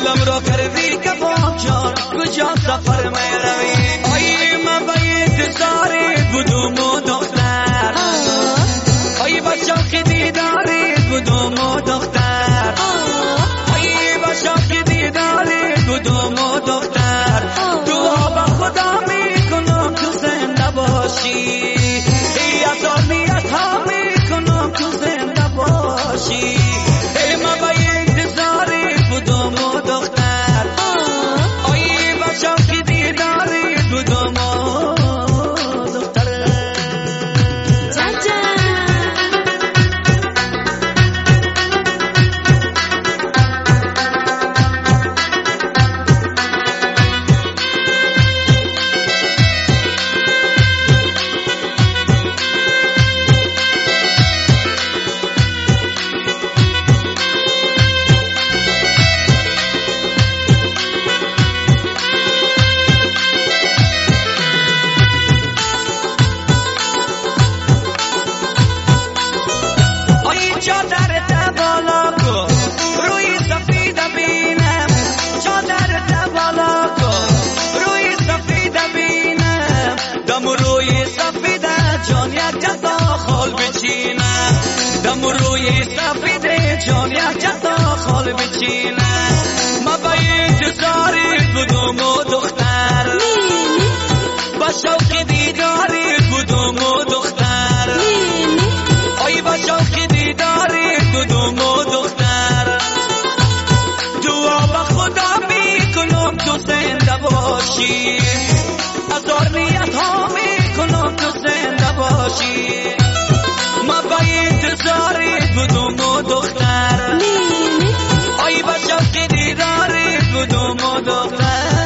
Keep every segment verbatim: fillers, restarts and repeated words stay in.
دلم را کردی کباب جان کجا سفر می روی آی من به انتظار کدوم دختر آی بچه که دیداری کدوم دختر آی بچه که دیداری کدوم دختر دعا به خدا میکنم تو زنده باشی ای نیت ها میکنم تو زنده باشی ای من به انتظار کدوم دختر آی بچه که دیداری کدوم دختر دم روی سفید جان یک جتا خال بچینه ما با انتظار کدوم دختر با شوق دیداری کدوم دختر آی با شوق دیداری کدوم دختر دعا با خدا میکنم تو زنده باشی هزار نیت ها میکنم تو زنده باشی ما با انتظار کدوم دختر آی بچه که دیداری کدوم دختر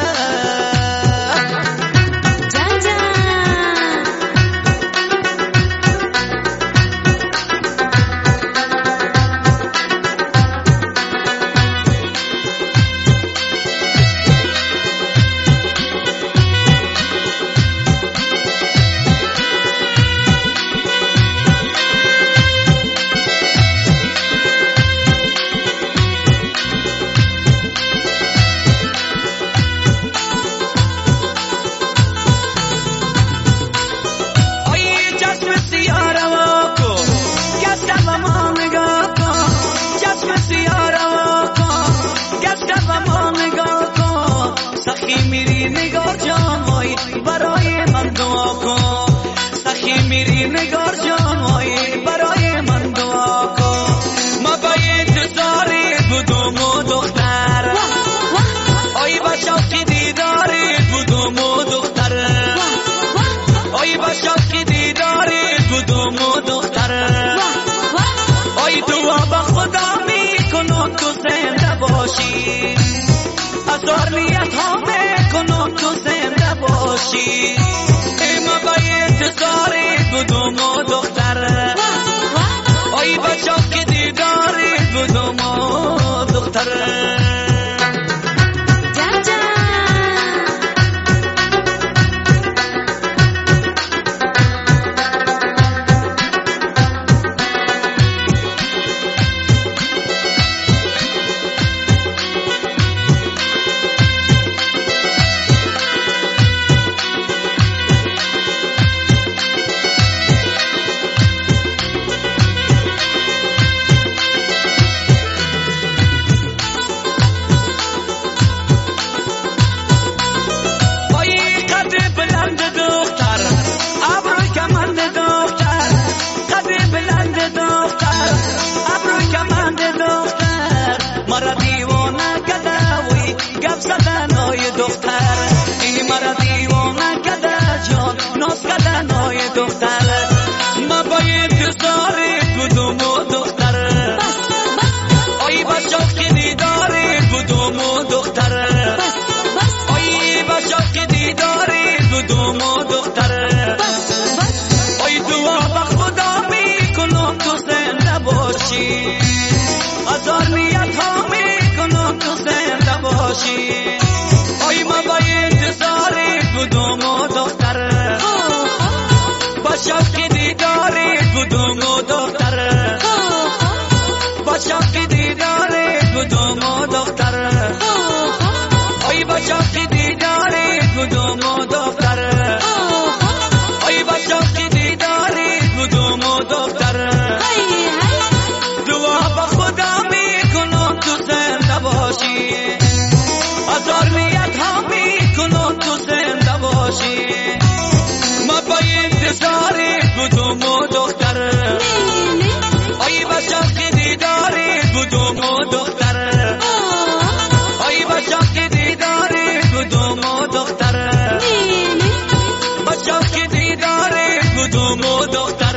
میری نگار جان وای برای من دعا کن سخی میری نگار جان وای برای من دعا کن ما با انتظار کدوم دختر آی با شوق دیداری کدوم دختر آی با شوق دیداری کدوم دختر آی دعا با خدا میکنم تو زنده باشی هزار نیت ها میکنم تو زنده باشی ای ما با انتظار کدوم دختر آی بچه که دیداری کدوم دختر مرا دیوانه کده وی گپ زدنای دختر این مرا دیوانه کده جان ناز کدنای دختر ما با انتظار کدوم دختر آی با شوق دیداری کدوم دختر آی با شوق دیداری کدوم دختر آی دعا با خدا میکنم تو زنده باشی هزار نیت ها میکنم تو زنده باشی آی ما با انتظار کدوم دختر با شوق دیداری کدوم دختر با شوق دیداری کدوم دختر خانم و دختر